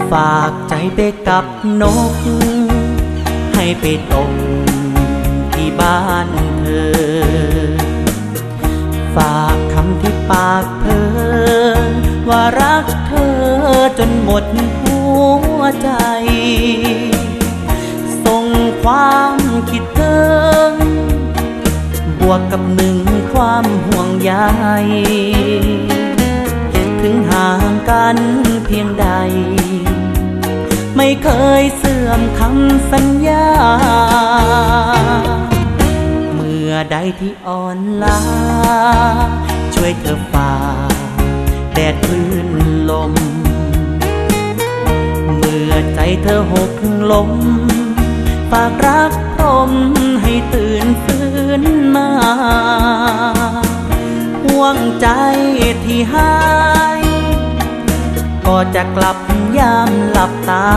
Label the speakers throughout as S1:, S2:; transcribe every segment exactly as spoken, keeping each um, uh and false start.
S1: ฝากใจไปกับนกให้ไปตกที่บ้านเธอฝากคำที่ปากเพ้อว่ารักเธอจนหมดหัวใจส่งความคิดถึงบวกกับหนึ่งความห่วงใยถึงห่างกันเพียงใดไม่เคยเสื่อมคำสัญญาเมื่อใดที่อ่อนล้าช่วยเธอฝ่าแดดคลื่นลมเมื่อใจเธอหกล้มฝากรักพรมให้ตื่นฟื้นมาห่วงใจที่หายก็จะกลับยามหลับตา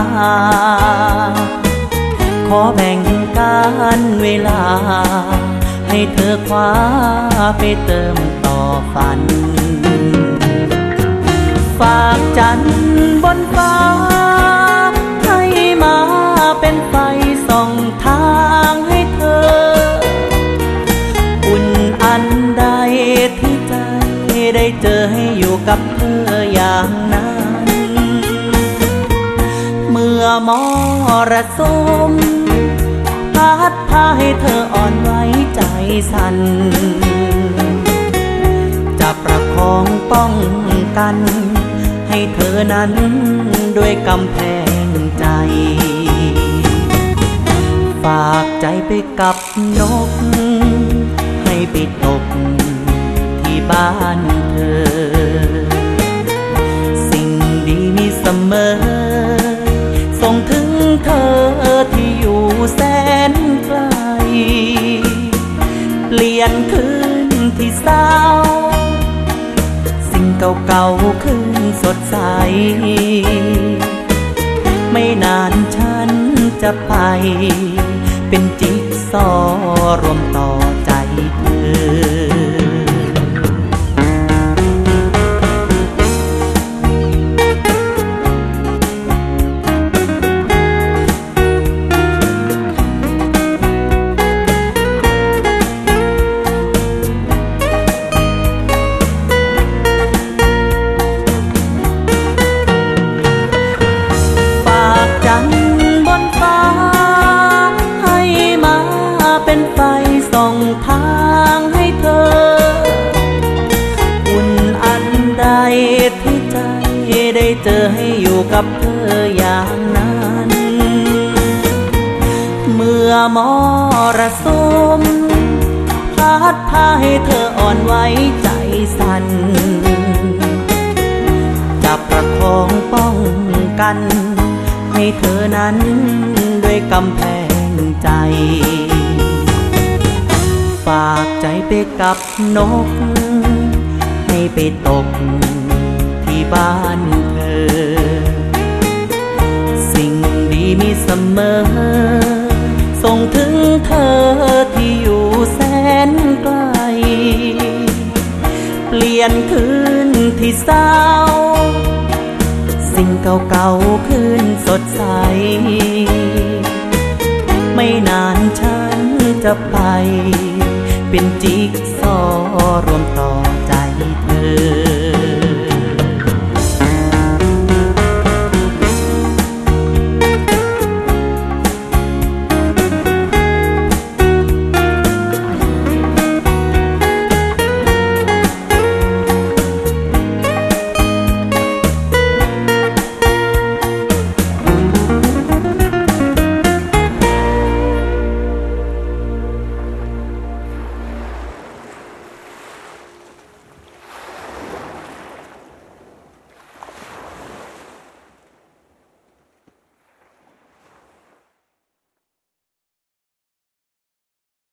S1: ขอแบ่งการเวลาให้เธอคว้าไปเติมต่อฝันฝากจันทร์บนฟ้าให้มาเป็นไฟส่องทางให้เธออุ่นอันใดที่ใจได้เจอให้อยู่กับเธออย่างนั้นเมื่อมรสุมพัดพาให้เธออ่อนไหวใจสั่นจะประคองป้องกันให้เธอนั้นด้วยกำแพงใจฝากใจไปกับนกให้ไปตกที่บ้านเธอสิ่งดีมีเสมอส่งถึงเธอที่อยู่แสนไกลเปลี่ยนคืนที่เศร้าสิ่งเก่าๆคืนสดใสไม่นานฉันจะไปเป็นจิ๊กซอว์รวมต่อใจเธอส่องทางให้เธออุ่นอันใดที่ใจได้เจอให้อยู่กับเธออย่างนั้นเมื่อมรสุมพัดพาให้เธออ่อนไหวใจสั่นจะประคองป้องกันให้เธอนั้นด้วยกำแพงใจฝากใจไปกับนกให้ไปตกที่บ้านเธอสิ่งดีมีเสมอส่งถึงเธอที่อยู่แสนไกลเปลี่ยนคืนที่เศร้าสิ่งเก่าๆคืนสดใสไม่นานฉันจะไปเป็นจิ๊กซอว์รวม